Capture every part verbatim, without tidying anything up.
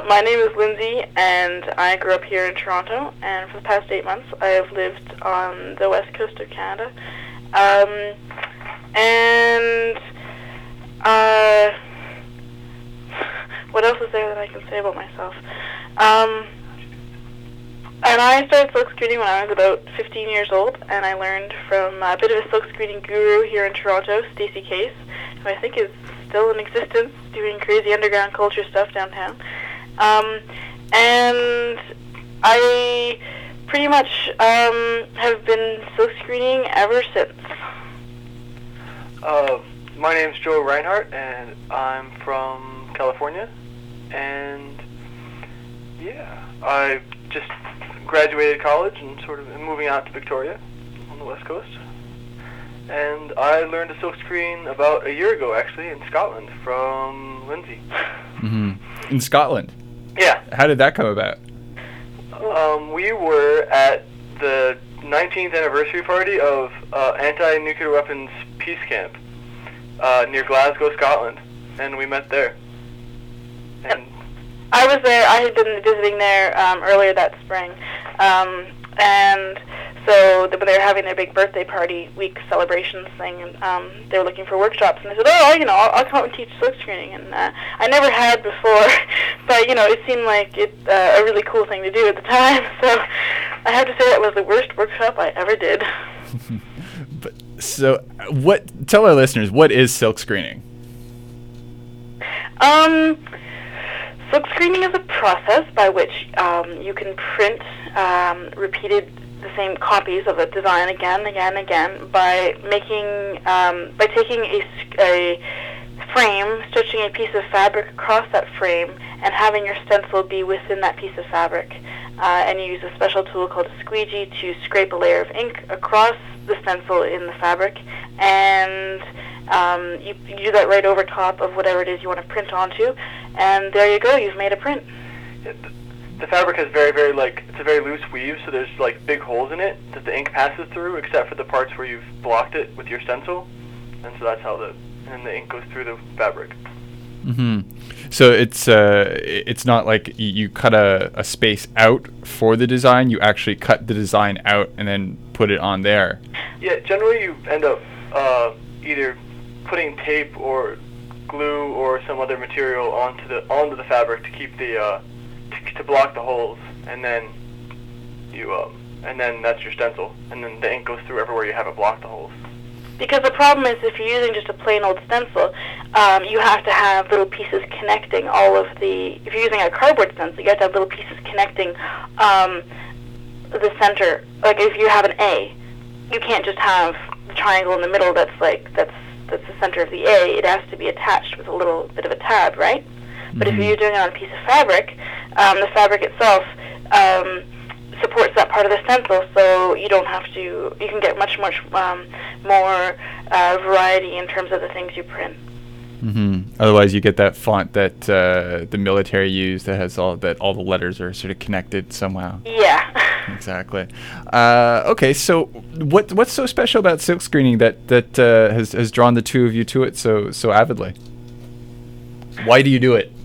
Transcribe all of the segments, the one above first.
my name is Lindsay, and I grew up here in Toronto, and for the past eight months I have lived on the west coast of Canada. Um, and, uh, what else is there that I can say about myself? Um, and I started silkscreening when I was about fifteen years old, and I learned from a bit of a silkscreening guru here in Toronto, Stacey Case, who I think is still in existence, doing crazy underground culture stuff downtown. Um, and I pretty much um, have been silkscreening ever since. Uh, my name's Joe Reinhardt, and I'm from California. And yeah, I just graduated college and sort of am moving out to Victoria on the west coast. And I learned to silkscreen about a year ago, actually, in Scotland from Lindsay. Mm-hmm. In Scotland? Yeah. How did that come about? Um, we were at the nineteenth anniversary party of uh, anti-nuclear weapons peace camp uh, near Glasgow, Scotland, and we met there. And I was there. I had been visiting there um, earlier that spring, um, and so the, when they were having their big birthday party week celebrations thing, and um, they were looking for workshops, and they said, "Oh, you know, I'll, I'll come up and teach silkscreening." And uh, I never had before, but you know, it seemed like it uh, a really cool thing to do at the time. So I have to say that was the worst workshop I ever did. But so, what? Tell our listeners, what is silkscreening? Um. Silkscreening is a process by which um, you can print um, repeated the same copies of a design again and again and again by making um, by taking a, a frame, stitching a piece of fabric across that frame, and having your stencil be within that piece of fabric. Uh, and you use a special tool called a squeegee to scrape a layer of ink across the stencil in the fabric, and um, you, you do that right over top of whatever it is you want to print onto, and there you go, you've made a print. it, the fabric has very, very, like, it's a very loose weave, so there's, like, big holes in it that the ink passes through, except for the parts where you've blocked it with your stencil, and so that's how the, and the ink goes through the fabric. Mm-hmm. So it's uh, it's not like y- you cut a, a space out for the design. You actually cut the design out and then put it on there. Yeah, generally you end up uh, either putting tape or glue or some other material onto the onto the fabric to keep the uh, to, to block the holes, and then you um, and then that's your stencil, and then the ink goes through everywhere you haven't blocked the holes. Because the problem is, if you're using just a plain old stencil, um, you have to have little pieces connecting all of the... If you're using a cardboard stencil, you have to have little pieces connecting um, the center. Like, if you have an A, you can't just have the triangle in the middle that's like, that's that's the center of the A. It has to be attached with a little bit of a tab, right? Mm-hmm. But if you're doing it on a piece of fabric, um, the fabric itself... Um, supports that part of the stencil, so you don't have to, you can get much, much um, more uh, variety in terms of the things you print. Mm-hmm. Otherwise, you get that font that uh, the military use that has all that all the letters are sort of connected somehow. Yeah. Exactly. Uh, okay, so what what's so special about silkscreening that that uh, has has drawn the two of you to it so so avidly? Why do you do it?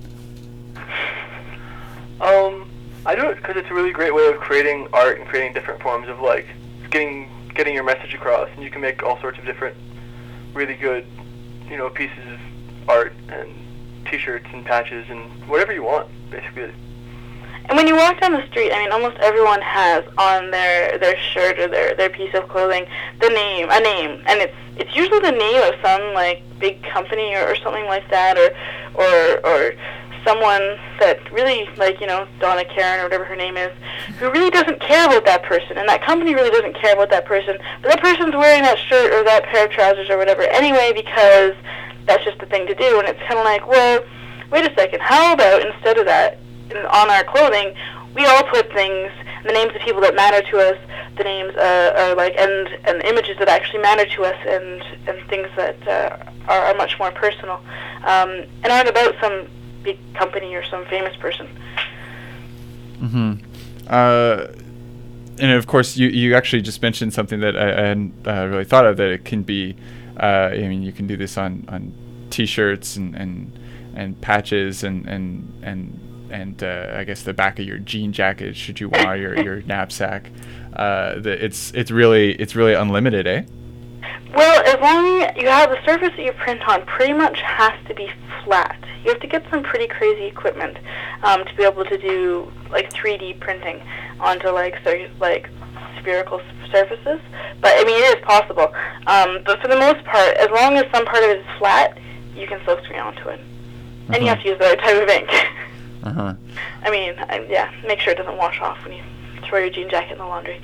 Um. I do it because it's a really great way of creating art and creating different forms of, like, getting getting your message across. And you can make all sorts of different really good, you know, pieces of art and T-shirts and patches and whatever you want, basically. And when you walk down the street, I mean, almost everyone has on their, their shirt or their, their piece of clothing the name, a name, and it's it's usually the name of some, like, big company or, or something like that, or or or. someone that really, like, you know, Donna Karen or whatever her name is, who really doesn't care about that person, and that company really doesn't care about that person, but that person's wearing that shirt or that pair of trousers or whatever anyway because that's just the thing to do, and it's kind of like, well, wait a second, how about instead of that, in, on our clothing, we all put things, the names of people that matter to us, the names uh, are like, and and images that actually matter to us, and and things that uh, are, are much more personal, um, and aren't about some big company or some famous person. Mm-hmm. Uh, and of course, you, you actually just mentioned something that I, I hadn't uh, really thought of, that it can be, uh, I mean, you can do this on, on T-shirts and, and, and patches and, and, and and uh, I guess the back of your jean jacket, should you want your your knapsack. Uh, the, it's it's really it's really unlimited, eh? Well, as long as you have the surface that you print on, pretty much has to be flat. You have to get some pretty crazy equipment um, to be able to do like three D printing onto like so, like spherical surfaces. But I mean, it is possible. Um, but for the most part, as long as some part of it is flat, you can silkscreen onto it, and uh-huh. you have to use the right type of ink. uh-huh. I mean, I, yeah, make sure it doesn't wash off when you throw your jean jacket in the laundry.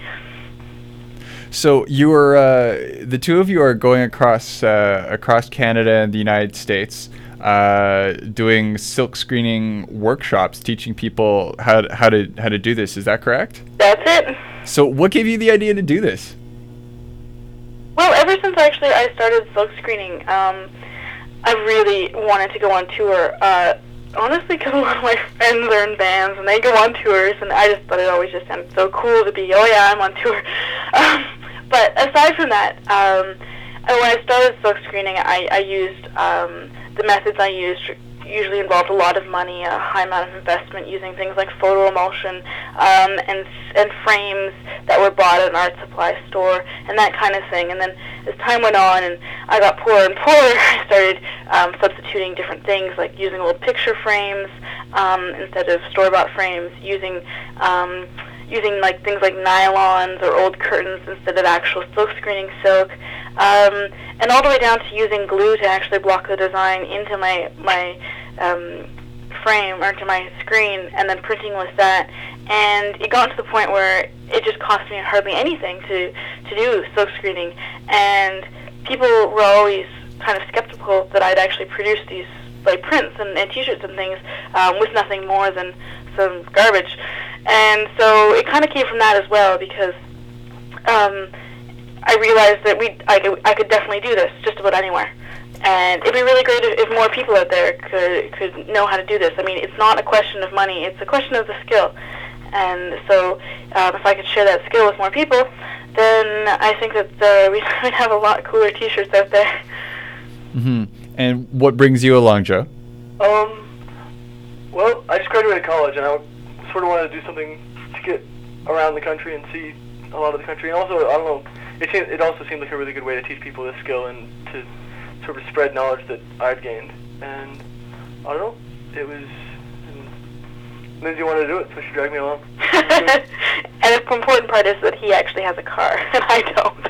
So you are uh, the two of you are going across uh, across Canada and the United States, uh, doing silk screening workshops, teaching people how to, how to how to do this. Is that correct? That's it. So what gave you the idea to do this? Well, ever since actually I started silk screening, um, I really wanted to go on tour. Uh, honestly, because a lot of my friends are in bands and they go on tours, and I just thought it always just sounded so cool to be, oh yeah, I'm on tour. Um, but aside from that, um, when I started silk screening, I, I used um, the methods I used usually involved a lot of money, a high amount of investment, using things like photo emulsion um, and and frames that were bought at an art supply store and that kind of thing. And then as time went on and I got poorer and poorer, I started um, substituting different things, like using old picture frames um, instead of store-bought frames, using um, using like things like nylons or old curtains instead of actual silk screening silk, um, and all the way down to using glue to actually block the design into my my um, frame or into my screen, and then printing with that. And it got to the point where it just cost me hardly anything to to do silk screening, and people were always kind of skeptical that I'd actually produce these like prints and, and t-shirts and things um, with nothing more than some garbage. And so it kind of came from that as well, because um, I realized that we I could, I could definitely do this just about anywhere. And it'd be really great if, if more people out there could could know how to do this. I mean, it's not a question of money, it's a question of the skill. And so um, if I could share that skill with more people, then I think that uh, we'd have a lot cooler t-shirts out there. Mm-hmm. And what brings you along, Joe? Um, well, I just graduated college, and I sort of wanted to do something to get around the country and see a lot of the country. And also, I don't know, it seemed, it also seemed like a really good way to teach people this skill and to sort of spread knowledge that I'd gained. And I don't know, it was... Lindsay wanted to do it, so she dragged me along. And the important part is that he actually has a car, and I don't.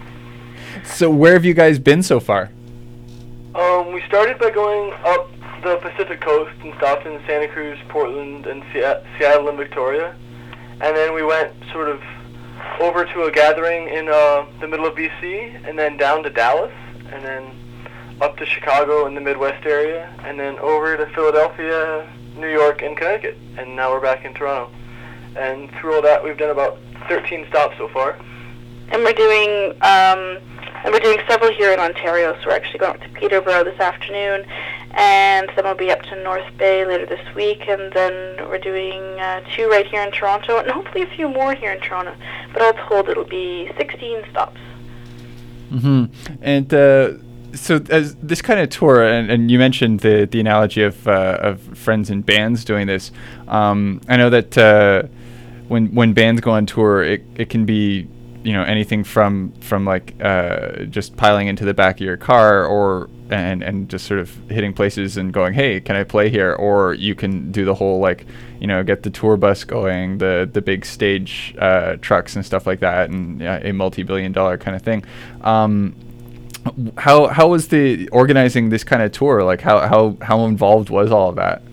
So where have you guys been so far? Um, we started by going up the Pacific coast and stopped in Santa Cruz, Portland, and Se- Seattle and Victoria. And then we went sort of over to a gathering in uh, the middle of B C, and then down to Dallas, and then up to Chicago in the Midwest area, and then over to Philadelphia, New York, and Connecticut. And now we're back in Toronto. And through all that, we've done about thirteen stops so far. And we're doing... Um, And we're doing several here in Ontario, so we're actually going up to Peterborough this afternoon, and then we'll be up to North Bay later this week, and then we're doing uh, two right here in Toronto, and hopefully a few more here in Toronto. But all told, it'll be sixteen stops. Mm-hmm. And uh, so as this kind of tour, and, and you mentioned the, the analogy of uh, of friends and bands doing this, um, I know that uh, when when bands go on tour, it, it can be, you know, anything from from like uh, just piling into the back of your car, or and and just sort of hitting places and going, hey, can I play here? Or you can do the whole, like, you know, get the tour bus going, the the big stage uh, trucks and stuff like that, and uh, a multi-billion dollar kind of thing. Um, how how was the organizing this kind of tour? Like, how how how involved was all of that?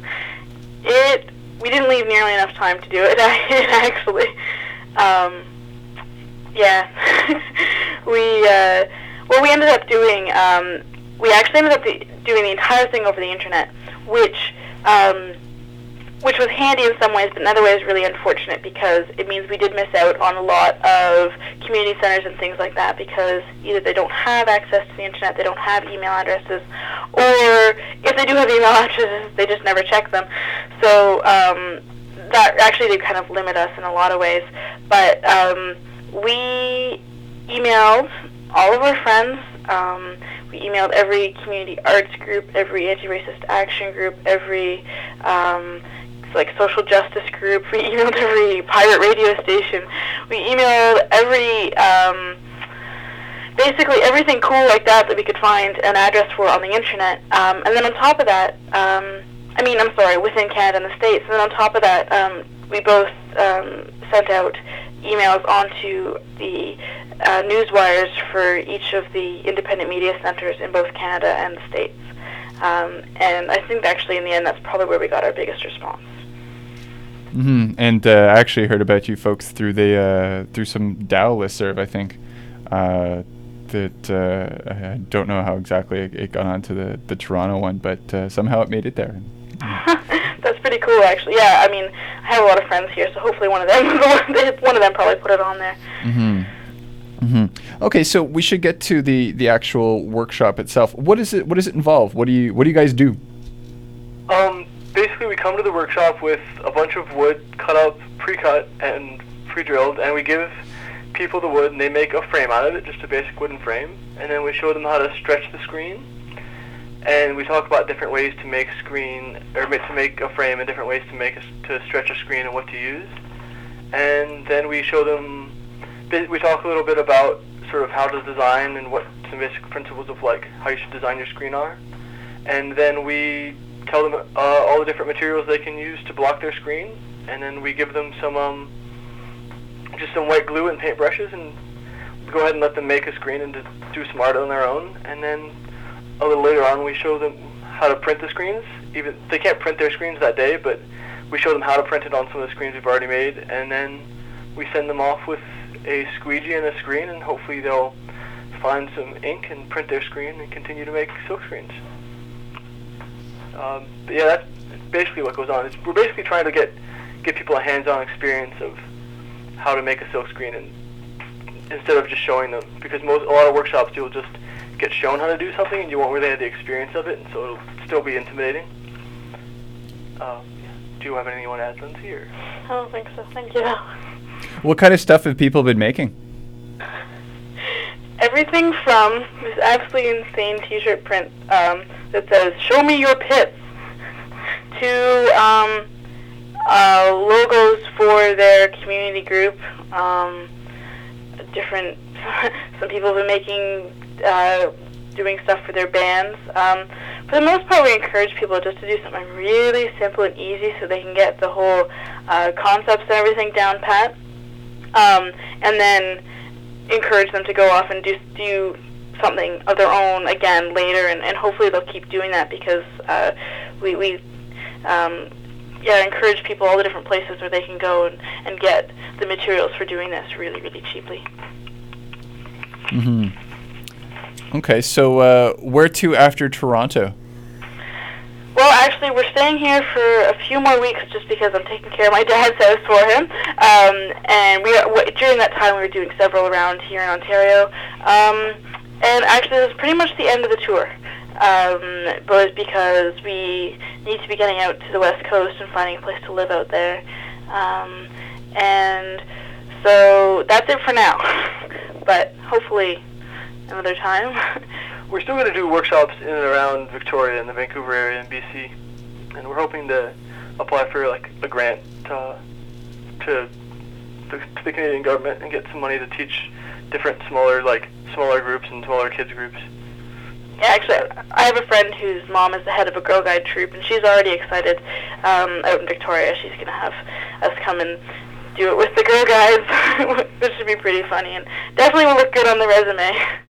It we didn't leave nearly enough time to do it. Actually. Um, Yeah, we uh, well, we ended up doing. Um, we actually ended up the, doing the entire thing over the internet, which um, which was handy in some ways, but in other ways really unfortunate, because it means we did miss out on a lot of community centers and things like that, because either they don't have access to the internet, they don't have email addresses, or if they do have email addresses, they just never check them. So um, that actually did kind of limit us in a lot of ways, but. Um, We emailed all of our friends. Um, we emailed every community arts group, every anti-racist action group, every um, like social justice group. We emailed every pirate radio station. We emailed every, um, basically everything cool like that that we could find an address for on the internet. Um, and then on top of that, um, I mean, I'm sorry, within Canada and the States. And then on top of that, um, we both um, sent out emails onto the uh, newswires for each of the independent media centers in both Canada and the States. Um, and I think actually in the end that's probably where we got our biggest response. Mm-hmm. And uh, I actually heard about you folks through the uh, through some Dow listserv, I think. Uh, that uh, I don't know how exactly it, it got onto the, the Toronto one, but uh, somehow it made it there. That's pretty cool, actually. Yeah, I mean, I have a lot of friends here, so hopefully one of them, one of them probably put it on there. Mm-hmm. Mm-hmm. Okay, so we should get to the, the actual workshop itself. What is it? What does it involve? What do you What do you guys do? Um, basically, we come to the workshop with a bunch of wood cut up, pre-cut, and pre-drilled, and we give people the wood, and they make a frame out of it, just a basic wooden frame, and then we show them how to stretch the screen. And we talk about different ways to make screen, or to make a frame, and different ways to make a, to stretch a screen and what to use. And then we show them, we talk a little bit about sort of how to design and what some basic principles of like how you should design your screen are. And then we tell them uh, all the different materials they can use to block their screen. And then we give them some, um, just some white glue and paint brushes, and go ahead and let them make a screen and do some art on their own. And then a little later on, we show them how to print the screens. Even they can't print their screens that day, but we show them how to print it on some of the screens we've already made, and then we send them off with a squeegee and a screen, and hopefully they'll find some ink and print their screen and continue to make silk screens. Um, but yeah, that's basically what goes on. It's, we're basically trying to get give people a hands-on experience of how to make a silk screen, and instead of just showing them, because most a lot of workshops you'll just get shown how to do something and you won't really have the experience of it, and so it'll still be intimidating. Uh, do you have anything you want to add, Lindsay? Or? I don't think so. Thank you. What kind of stuff have people been making? Everything from this absolutely insane T-shirt print um, that says "Show me your pits" to um, uh, logos for their community group. Um, different. Some people have been making. Uh, doing stuff for their bands. Um, for the most part, we encourage people just to do something really simple and easy so they can get the whole uh, concepts and everything down pat. Um, and then encourage them to go off and do, do something of their own again later, and, and hopefully they'll keep doing that, because uh, we, we um, yeah, encourage people all the different places where they can go and, and get the materials for doing this really, really cheaply. Mm-hmm. Okay, so uh, where to after Toronto? Well, actually, we're staying here for a few more weeks just because I'm taking care of my dad's house for him. Um, and we are, w- during that time, we were doing several around here in Ontario. Um, and actually, this is pretty much the end of the tour. Um, but because we need to be getting out to the West Coast and finding a place to live out there. Um, and so that's it for now. But hopefully another time. We're still going to do workshops in and around Victoria and the Vancouver area and B C, and we're hoping to apply for like a grant to, to, the, to the Canadian government and get some money to teach different smaller like smaller groups and smaller kids groups. Yeah, actually, I have a friend whose mom is the head of a Girl Guide troupe, and she's already excited um, out in Victoria. She's going to have us come and do it with the Girl Guides, which should be pretty funny, and definitely will look good on the resume.